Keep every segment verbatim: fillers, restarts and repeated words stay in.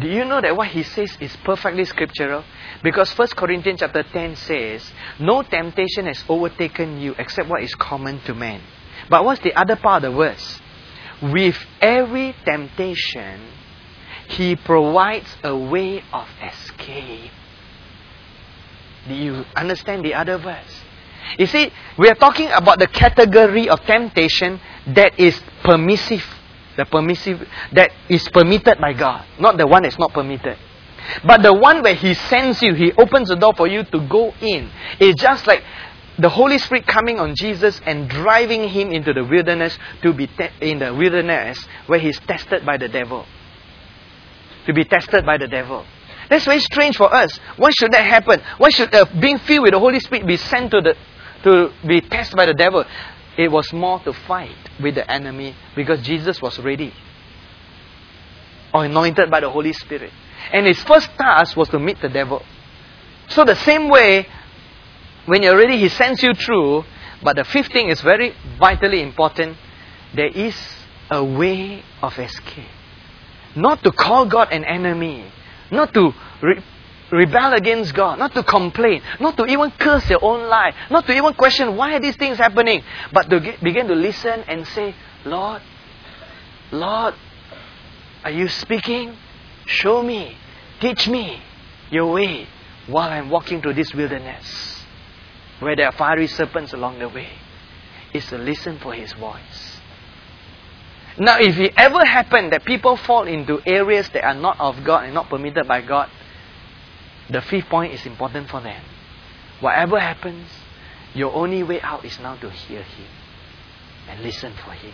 Do you know that what he says is perfectly scriptural? Because First Corinthians chapter ten says, no temptation has overtaken you except what is common to man. But what's the other part of the verse? With every temptation, he provides a way of escape. Do you understand the other verse? You see, we are talking about the category of temptation that is permissive. The permissive, that is permitted by God. Not the one that's not permitted. But the one where He sends you, He opens the door for you to go in. It's just like the Holy Spirit coming on Jesus and driving Him into the wilderness to be te- in the wilderness where He's tested by the devil. To be tested by the devil. That's very strange for us. Why should that happen? Why should uh, being filled with the Holy Spirit be sent to the to be tested by the devil? It was more to fight with the enemy because Jesus was ready. Or anointed by the Holy Spirit. And His first task was to meet the devil. So the same way, when you're ready, He sends you through. But the fifth thing is very vitally important. There is a way of escape. Not to call God an enemy. Not to re- rebel against God. Not to complain. Not to even curse your own life. Not to even question why are these things happening. But to get, begin to listen and say, Lord, Lord, are you speaking? Show me. Teach me your way while I'm walking through this wilderness where there are fiery serpents along the way. Is to listen for His voice. Now, if it ever happened that people fall into areas that are not of God and not permitted by God, the fifth point is important for them. Whatever happens, your only way out is now to hear Him and listen for Him.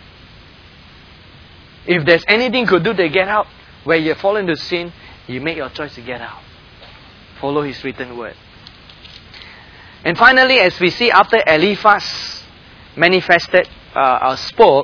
If there's anything you could do to get out, where you fall into sin, you make your choice to get out. Follow His written word. And finally, as we see after Eliphaz manifested uh, or spoke,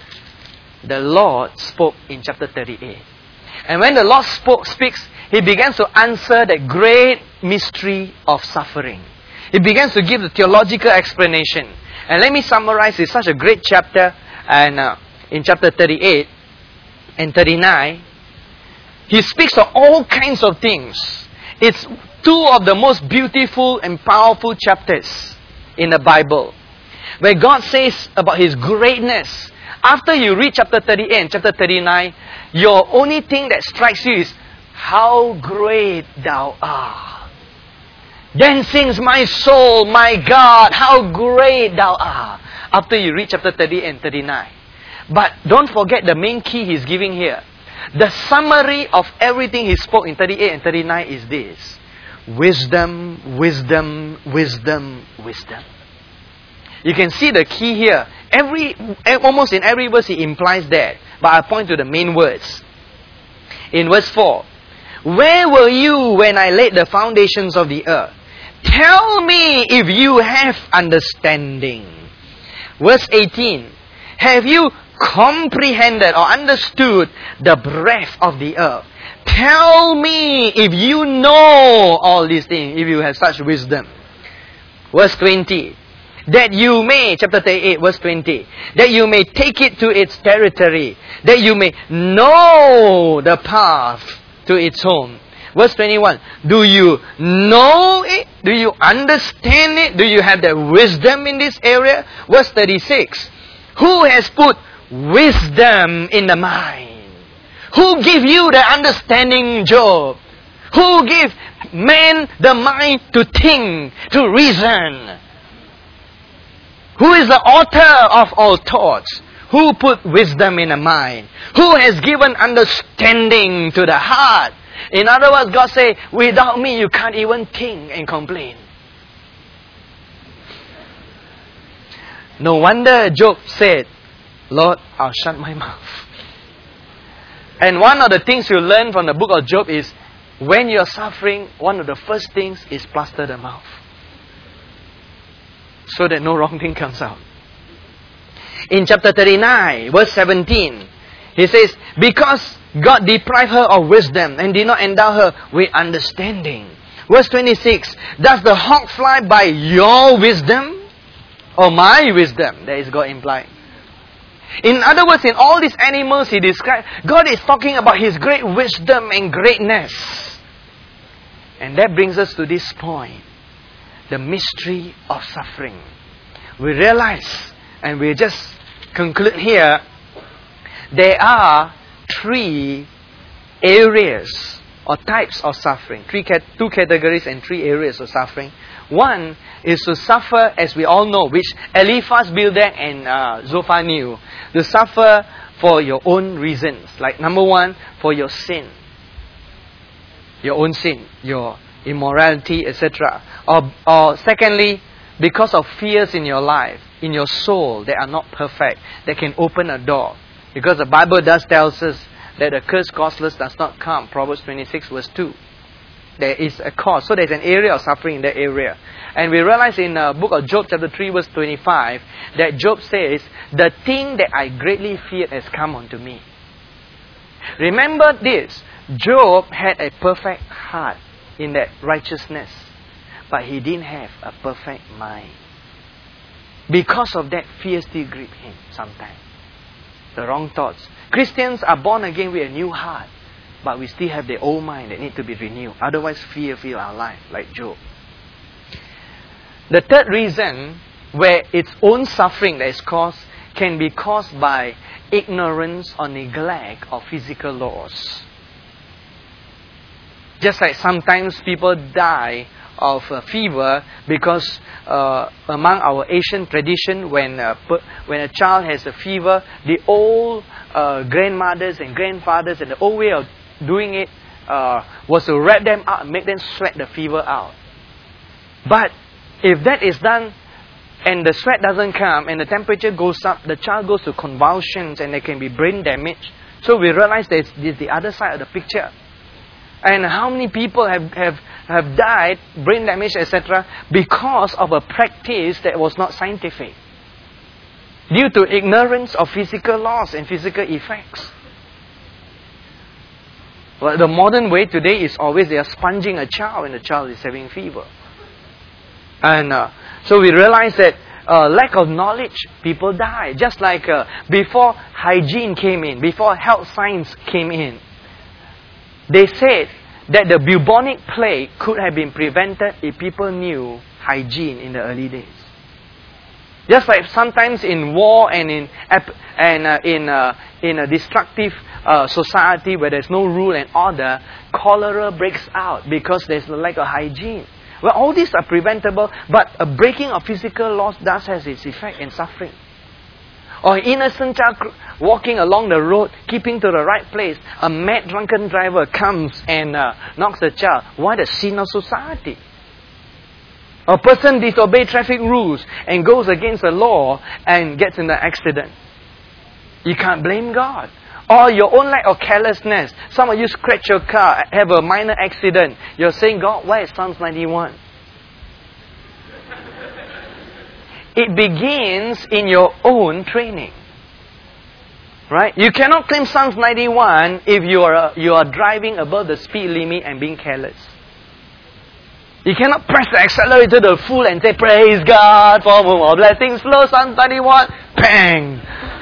the Lord spoke in chapter thirty-eight. And when the Lord spoke, speaks, He begins to answer the great mystery of suffering. He begins to give the theological explanation. And let me summarize. It's such a great chapter. And uh, in chapter thirty-eight and thirty-nine, He speaks of all kinds of things. It's two of the most beautiful and powerful chapters in the Bible, where God says about His greatness. After you read chapter thirty-eight and chapter thirty-nine, your only thing that strikes you is, how great Thou art. Then sings my soul, my God, how great Thou art. After you read chapter thirty-eight and thirty-nine. But don't forget the main key He's giving here. The summary of everything He spoke in thirty-eight and thirty-nine is this. Wisdom, wisdom, wisdom, wisdom. You can see the key here. Every, almost in every verse He implies that. But I point to the main words. In verse four. Where were you when I laid the foundations of the earth? Tell me if you have understanding. Verse eighteen. Have you comprehended or understood the breadth of the earth? Tell me if you know all these things, if you have such wisdom. Verse twenty. That you may, chapter thirty-eight, verse twenty. That you may take it to its territory. That you may know the path to its home. Verse twenty-one. Do you know it? Do you understand it? Do you have the wisdom in this area? Verse thirty-six. Who has put wisdom in the mind? Who gave you the understanding, Job? Who gave man the mind to think, to reason? Who is the author of all thoughts? Who put wisdom in the mind? Who has given understanding to the heart? In other words, God says, without me you can't even think and complain. No wonder Job said, Lord, I'll shut my mouth. And one of the things you learn from the book of Job is, when you're suffering, one of the first things is plaster the mouth. So that no wrong thing comes out. In chapter thirty-nine, verse seventeen, he says, because God deprived her of wisdom and did not endow her with understanding. Verse twenty-six, does the hawk fly by your wisdom or my wisdom? There is God implied. In other words, in all these animals He described, God is talking about His great wisdom and greatness. And that brings us to this point. The mystery of suffering. We realize, and we just conclude here, there are three areas or types of suffering. Three cat- two categories and three areas of suffering. One is to suffer, as we all know, which Eliphaz, Bildad and uh, Zophar knew. To suffer for your own reasons. Like number one, for your sin. Your own sin. Your immorality, et cetera. Or, or secondly, because of fears in your life, in your soul that are not perfect, that can open a door. Because the Bible does tell us that the curse causeless does not come. Proverbs twenty-six verse two. There is a cause. So there's an area of suffering in that area. And we realize in the book of Job chapter three verse twenty-five that Job says, the thing that I greatly feared has come unto me. Remember this. Job had a perfect heart in that righteousness. But he didn't have a perfect mind. Because of that, fear still gripped him sometimes. The wrong thoughts. Christians are born again with a new heart. But we still have the old mind that need to be renewed. Otherwise, fear fills our life, like Job. The third reason where its own suffering that is caused can be caused by ignorance or neglect of physical laws. Just like sometimes people die of uh, fever because uh, among our Asian tradition, when uh, when a child has a fever, the old uh, grandmothers and grandfathers and the old way of doing it uh, was to wrap them up and make them sweat the fever out. But if that is done and the sweat doesn't come and the temperature goes up, the child goes to convulsions and there can be brain damage. So we realize there's, there's the other side of the picture. And how many people have, have, have died, brain damage, et cetera, because of a practice that was not scientific. Due to ignorance of physical laws and physical effects. Well, the modern way today is always they are sponging a child when the child is having fever. And uh, so we realize that uh, lack of knowledge, people die. Just like uh, before hygiene came in, before health science came in. They said that the bubonic plague could have been prevented if people knew hygiene in the early days. Just like sometimes in war and in and uh, in uh, in a destructive uh, society where there's no rule and order, cholera breaks out because there's a lack of hygiene. Well, all these are preventable, but a breaking of physical laws does have its effect in suffering. Or innocent child walking along the road, keeping to the right place, a mad drunken driver comes and uh, knocks the child. What a sin of society! A person disobeys traffic rules and goes against the law and gets in an accident. You can't blame God. Or your own lack of carelessness. Some of you scratch your car, have a minor accident. You're saying, God, where is Psalms ninety-one? It begins in your own training. Right? You cannot claim Psalms ninety-one if you are, uh, you are driving above the speed limit and being careless. You cannot press the accelerator to the full and say, praise God for more blessings flow, Psalms ninety-one. Bang!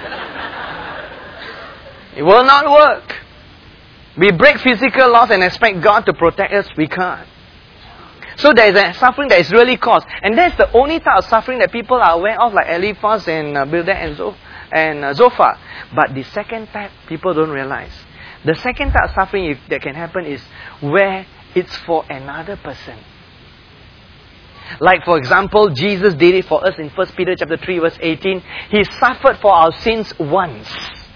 It will not work. We break physical laws and expect God to protect us. We can't. So there is a suffering that is really caused. And that's the only type of suffering that people are aware of, like Eliphaz and uh, Bildad and, Zoph- and uh, Zophar. But the second type, people don't realize. The second type of suffering if, that can happen is where it's for another person. Like for example, Jesus did it for us in First Peter chapter three verse eighteen. He suffered for our sins once.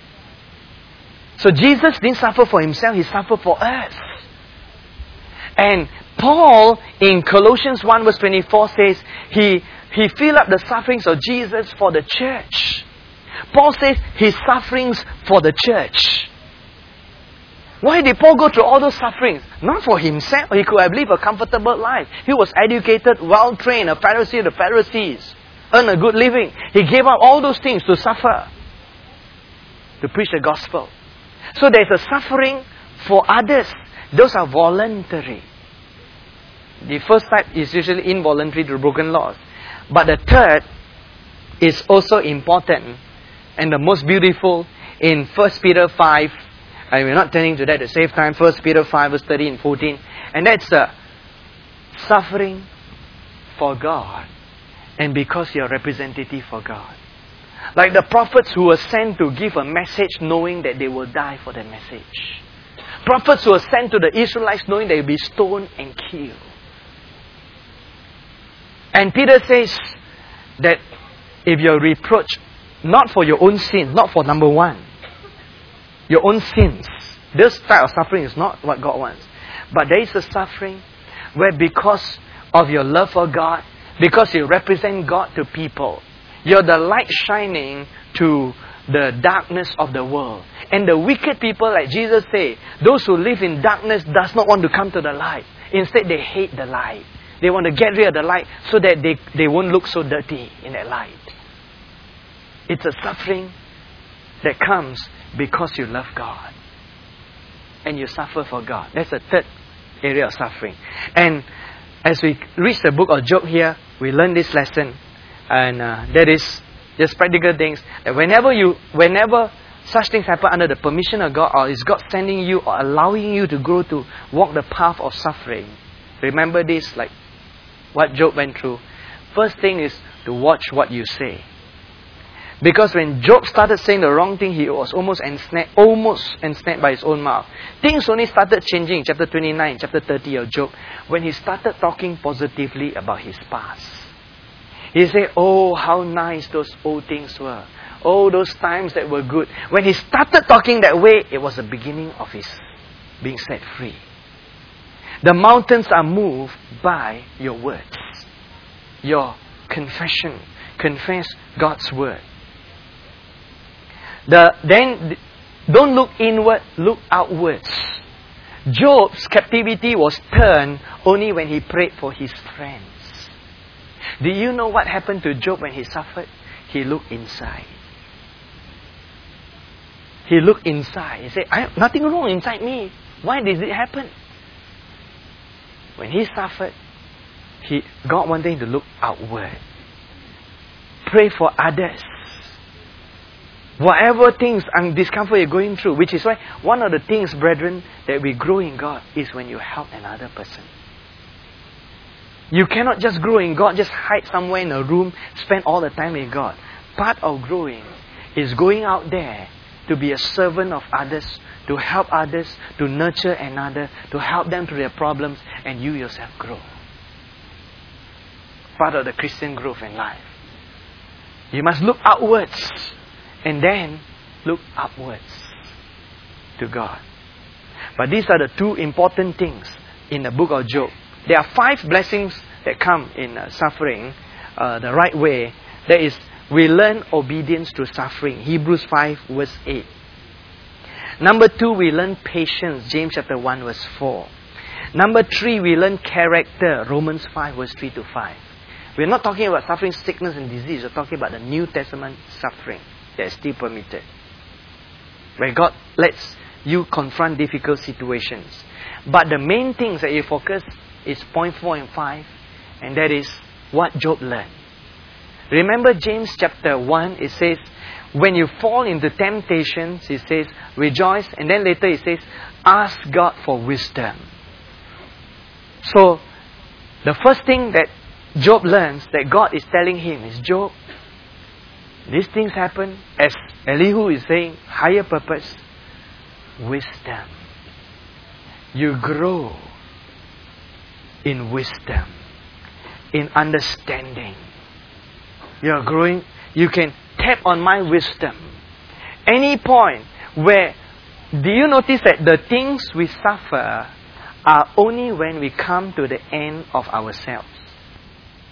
So Jesus didn't suffer for Himself, He suffered for us. And Paul in Colossians one verse twenty-four says, He, he filled up the sufferings of Jesus for the church. Paul says His sufferings for the church. Why did Paul go through all those sufferings? Not for himself. He could have lived a comfortable life. He was educated, well-trained, a Pharisee of the Pharisees. Earned a good living. He gave up all those things to suffer. To preach the gospel. So there's a suffering for others. Those are voluntary. The first type is usually involuntary to broken laws. But the third is also important. and the most beautiful in First Peter five. And we're not turning to that to save time. First Peter five verse thirteen and fourteen. And that's uh, suffering for God. And because you're representative for God. Like the prophets who were sent to give a message knowing that they will die for the message. Prophets who were sent to the Israelites knowing they will be stoned and killed. And Peter says that if you're reproached, not for your own sins, not for number one, your own sins, this type of suffering is not what God wants. But there is a suffering where because of your love for God, because you represent God to people, you're the light shining to the darkness of the world. And the wicked people, like Jesus said, those who live in darkness does not want to come to the light. Instead, they hate the light. They want to get rid of the light so that they, they won't look so dirty in that light. It's a suffering that comes because you love God. And you suffer for God. That's the third area of suffering. And as we reach the book of Job here, we learn this lesson. And uh, that is just practical things. That whenever you, whenever such things happen under the permission of God, or is God sending you or allowing you to go to walk the path of suffering, remember this, like what Job went through. First thing is to watch what you say. Because when Job started saying the wrong thing, he was almost ensnared, almost ensnared by his own mouth. Things only started changing in chapter twenty-nine, chapter thirty of Job, when he started talking positively about his past. He said, oh, how nice those old things were. Oh, those times that were good. When he started talking that way, it was the beginning of his being set free. The mountains are moved by your words. Your confession. Confess God's word. The, then, don't look inward, look outwards. Job's captivity was turned only when he prayed for his friends. Do you know what happened to Job when he suffered? He looked inside. He looked inside. He said, I have nothing wrong inside me. Why did it happen? When he suffered, he, God wanted him to look outward. Pray for others. Whatever things and discomfort you're going through, which is why one of the things, brethren, that we grow in God is when you help another person. You cannot just grow in God, just hide somewhere in a room, spend all the time in God. Part of growing is going out there to be a servant of others, to help others, to nurture another, to help them through their problems, and you yourself grow. Part of the Christian growth in life. You must look outwards and then look upwards to God. But these are the two important things in the book of Job. There are five blessings that come in uh, suffering uh, the right way. That is, we learn obedience to suffering. Hebrews five verse eight. Number two, we learn patience. James chapter one verse four. Number three, we learn character. Romans five verse three to five. We're not talking about suffering, sickness and disease. We're talking about the New Testament suffering that is still permitted. Where God lets you confront difficult situations. But the main things that you focus is point four and five. And that is what Job learned. Remember James chapter one, it says, when you fall into temptations, it says, rejoice. And then later it says, ask God for wisdom. So, the first thing that Job learns that God is telling him is, Job, these things happen, as Elihu is saying, higher purpose, wisdom. You grow in wisdom, in understanding. You are growing, you can tap on my wisdom. Any point where, do you notice that the things we suffer are only when we come to the end of ourselves?